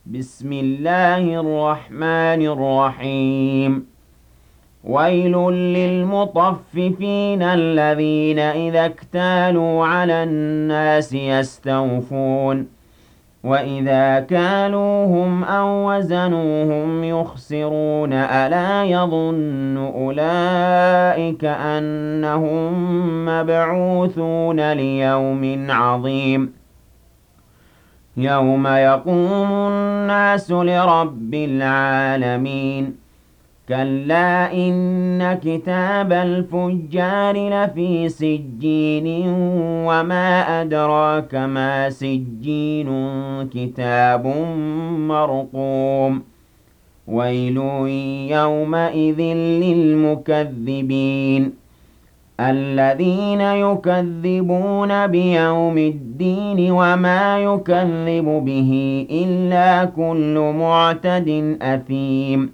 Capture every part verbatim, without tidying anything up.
بسم الله الرحمن الرحيم ويل للمطففين الذين إذا اكتالوا على الناس يستوفون وإذا كالوهم أو وزنوهم يخسرون ألا يظن أولئك أنهم مبعوثون ليوم عظيم يوم يقوم الناس لرب العالمين كلا إن كتاب الفجار لفي سجين وما أدراك ما سجين كتاب مرقوم ويل يومئذ للمكذبين الذين يكذبون بيوم الدين وما يكذب به إلا كل معتد أثيم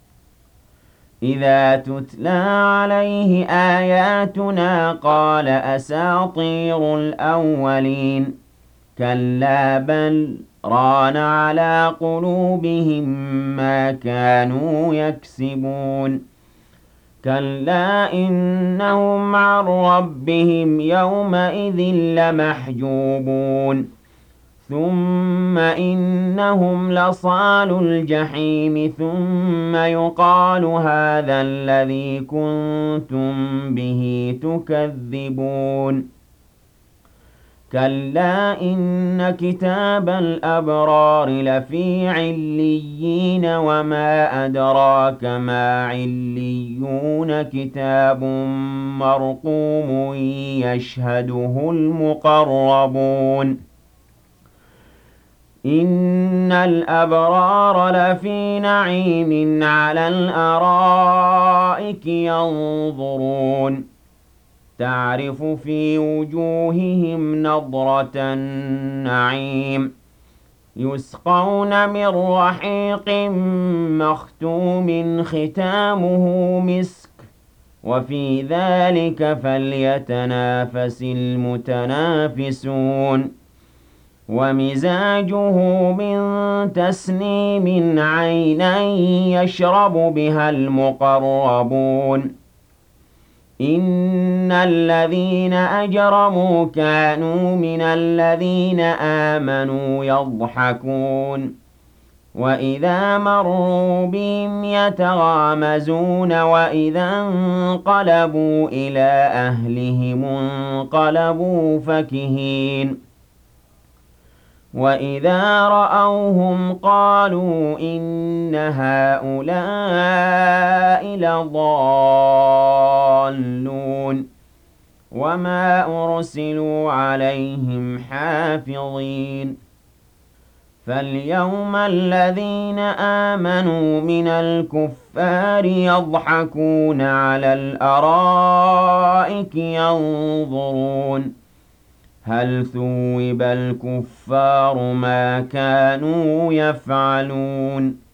إذا تتلى عليه آياتنا قال أساطير الأولين كلا بل ران على قلوبهم ما كانوا يكسبون كلا إنهم عن ربهم يومئذ لمحجوبون ثم إنهم لصالو الجحيم ثم يقال هذا الذي كنتم به تكذبون كلا إن كتاب الأبرار لفي عليين وما أدراك ما عليون كتاب مرقوم يشهده المقربون إن الأبرار لفي نعيم على الأرائك ينظرون تعرف في وجوههم نضرة النعيم يسقون من رحيق مختوم ختامه مسك وفي ذلك فليتنافس المتنافسون ومزاجه من تسنيم عينا يشرب بها المقربون إن الذين أجرموا كانوا من الذين آمنوا يضحكون وإذا مروا بهم يتغامزون وإذا انقلبوا إلى أهلهم انقلبوا فكهين وإذا رأوهم قالوا إن هؤلاء لضالون وما أرسلوا عليهم حافظين فاليوم الذين آمنوا من الكفار يضحكون على الأرائك ينظرون هل ثوب الكفار ما كانوا يفعلون